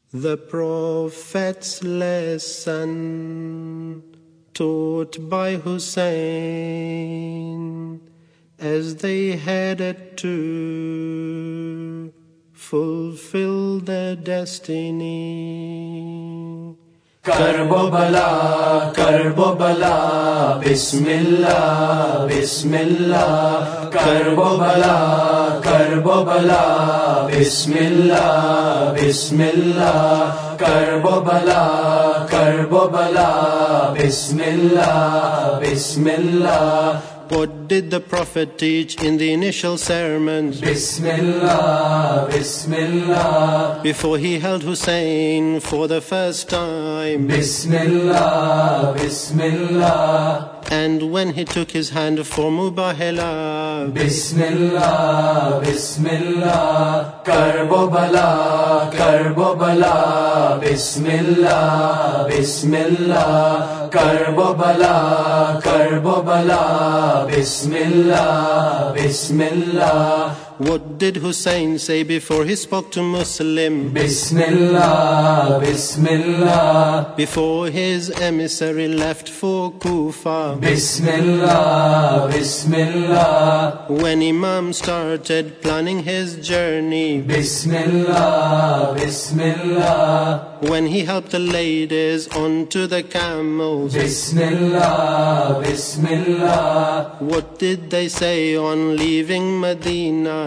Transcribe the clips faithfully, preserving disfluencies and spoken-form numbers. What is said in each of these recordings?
The Prophet's lesson taught by Hussein as they headed to fulfill their destiny. Karbo bala, karbo bala, bismillah, bismillah. Karbo bala, karbo bala, bismillah, bismillah. Karbo bala, karbo bala, bismillah, bismillah. What did the Prophet teach in the initial sermons? Bismillah, Bismillah. Before he held Hussein for the first time. Bismillah, Bismillah. And when he took his hand for Mubahala. Bismillah, Bismillah. Karbo bala, karbo bala, Bismillah, Bismillah. Karbo bala, karbo bala, Bismillah, Bismillah. What did Hussein say before he spoke to Muslim? Bismillah, Bismillah. Before his emissary left for Kufa. Bismillah, Bismillah. When Imam started planning his journey. Bismillah, Bismillah. When he helped the ladies onto the camels. Bismillah, Bismillah. What did they say on leaving Medina?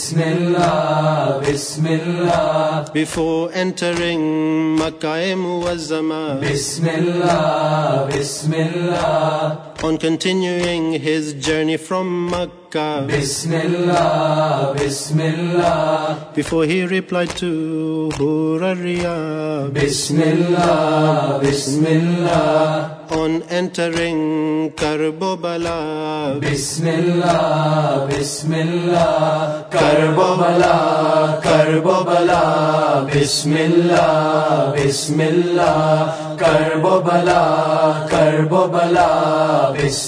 Bismillah, Bismillah. Before entering Makkah Muazzama. Bismillah, Bismillah. On continuing his journey from Makkah. Bismillah, Bismillah. Before he replied to Hurariya. Bismillah, Bismillah. On entering Karbala. Bismillah, Bismillah. Karbala, Karbala. Bismillah, Bismillah. Karbala, Karbala.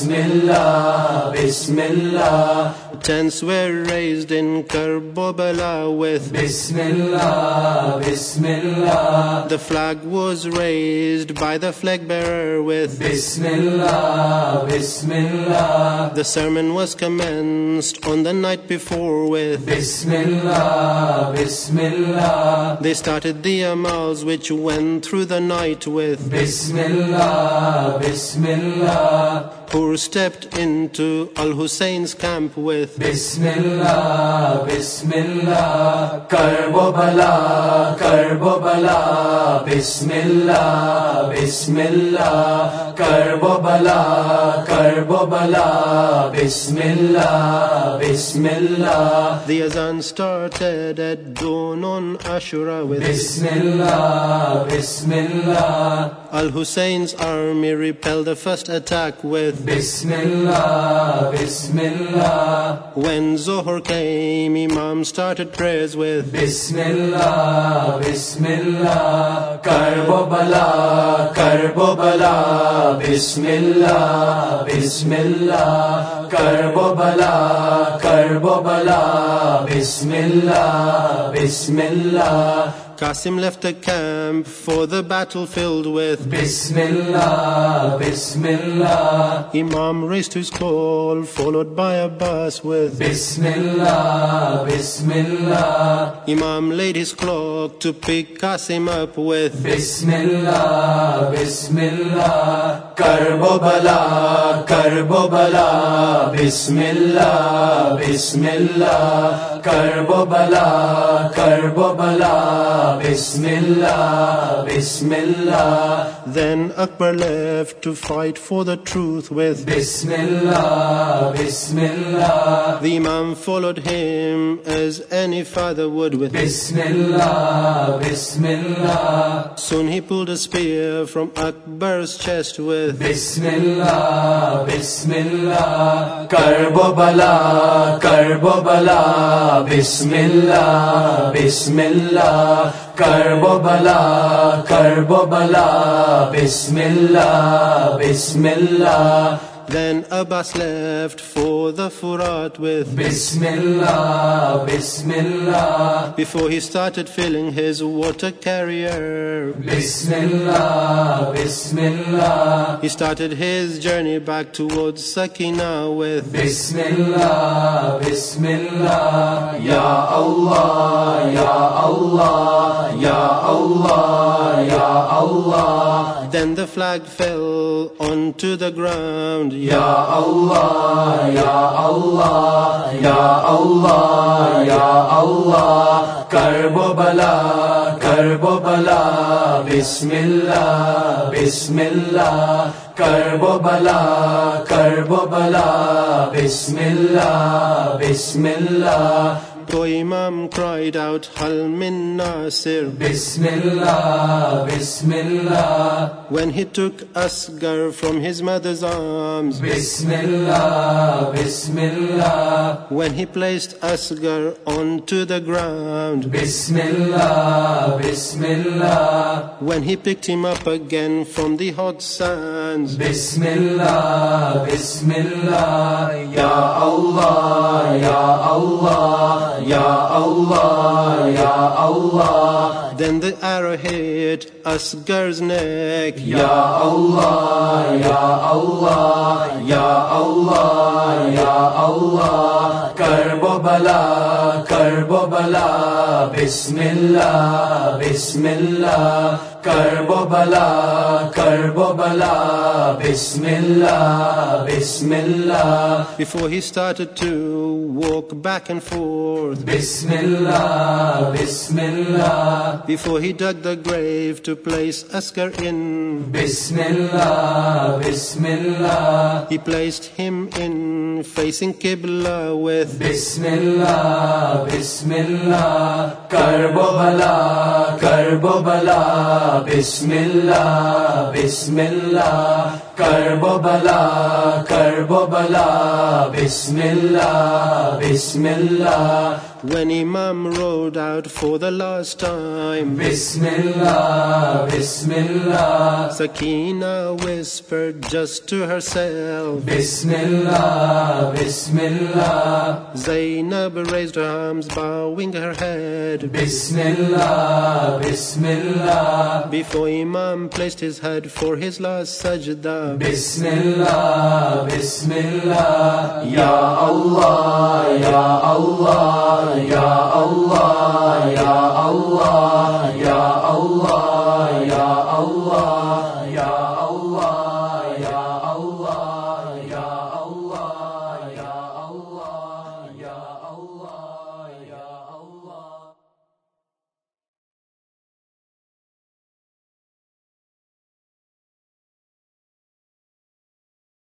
Bismillah, Bismillah. Tents were raised in Karbala with Bismillah, Bismillah. The flag was raised by the flag bearer with Bismillah, Bismillah. The sermon was commenced on the night before with Bismillah, Bismillah. They started the amals which went through the night with Bismillah, Bismillah. Hur stepped into Al-Hussein's camp with Bismillah, Bismillah. Karbo bala, karbo bala. Bismillah, Bismillah. Karbo bala, karbo bala. Bismillah, Bismillah. The azan started at dawn on Ashura with Bismillah, Bismillah. Al-Hussein's army repelled the first attack with Bismillah, Bismillah. When Zohar came, Imam started prayers with Bismillah, Bismillah. Karbo bala, karbo bala. Bismillah, Bismillah. Karbo bala, karbo bala. Bismillah, Bismillah. Qasim left the camp for the battlefield with Bismillah, Bismillah. Imam raised his call, followed by Abbas with Bismillah, Bismillah. Imam laid his clock to pick Qasim up with Bismillah, Bismillah. Karbo bala, karbo bala. Bismillah, Bismillah. Karbo bala, karbo bala. Bismillah, Bismillah. Then Akbar left to fight for the truth with Bismillah, Bismillah. The Imam followed him as any father would with Bismillah, Bismillah. Soon he pulled a spear from Akbar's chest with Bismillah, Bismillah. Karbo bala, karbo bala. Bismillah, Bismillah. Karbo bala, karbo bala. Bismillah, Bismillah. Then Abbas left for the Furat with Bismillah, Bismillah. Before he started filling his water carrier. Bismillah, Bismillah. He started his journey back towards Sakina with Bismillah, Bismillah. Ya Allah, Ya Allah, Ya Allah, Ya Allah. Then the flag fell onto the ground. Ya Allah, Ya Allah, Ya Allah, Ya Allah. Karbo bala, Karbo bala. Bismillah, Bismillah. Karbo bala, Karbo bala. Bismillah, Bismillah. So Imam cried out, Hal min Nasir. Bismillah, Bismillah. When he took Asghar from his mother's arms. Bismillah, Bismillah. When he placed Asghar onto the ground. Bismillah, Bismillah. When he picked him up again from the hot sands. Bismillah, Bismillah. Ya Allah, Ya Allah. Ya Allah, Ya Allah. Then the arrow hit Asghar's neck. Ya Allah, Ya Allah, Ya Allah, Ya Allah. Karbo bala, Karbo bala. Bismillah, Bismillah. Karbo bala, Karbo bala. Bismillah, Bismillah. Before he started to walk back and forth. Bismillah, Bismillah. Before he dug the grave to place Asghar in. Bismillah, Bismillah. He placed him in facing Qibla with Bismillah, Bismillah. Karbo bala, Karbo bala. Bismillah, Bismillah. Karbo bala, Karbo bala. Bismillah, Bismillah. When Imam rode out for the last time. Bismillah, Bismillah. Sakina whispered just to herself. Bismillah, Bismillah. Zainab raised her arms, bowing her head. Bismillah, Bismillah. Before Imam placed his head for his last sajda. Bismillah, Bismillah. Ya Allah, Ya Allah. Ya Allah, Ya Allah, Ya